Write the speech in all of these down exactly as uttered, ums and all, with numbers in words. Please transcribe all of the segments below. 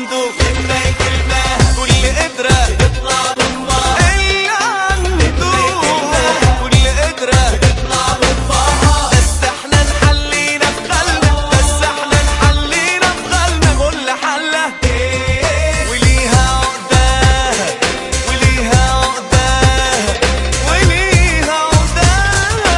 عنده كلمة كلمة كل قدرة بتطلع بأمها، اللي عنده كل قدرة بتطلع بأمها. بس احنا نحلينا في غلنا، بس احنا نحلينا في غلنا كل حلة وليها عقدها وليها عقدها وليها عقدها.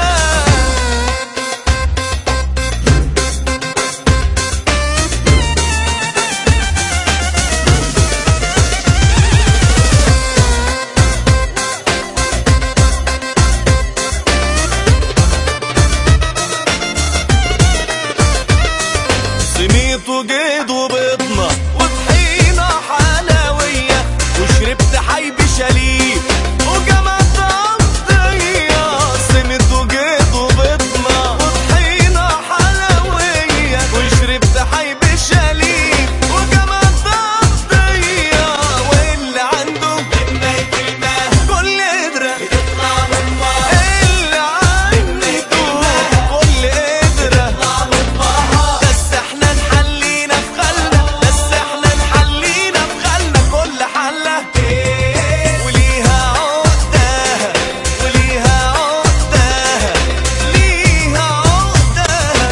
سميت وجيد وبيضنا وطحينة حلوية وشربت حي بشليب وجمعت عطية. سميت وجيد وبيضنا وطحينة حلوية وشربت حي بشليب وجمعت عطية. واللي عنده كلمة كلمة كل قدرة بتطلع بأمها، اللي عنده كل قدرة بتطلع بأمها. بس احنا نحلينا في غلنا، بس احنا نحلينا في غلنا كل حلة وليها عقدها وليها عقدها ليها عقدها.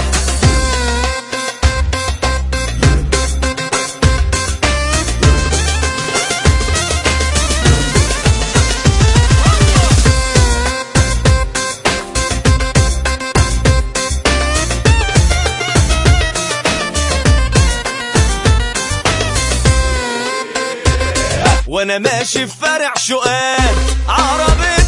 وانا ماشي في فرع شقان عربي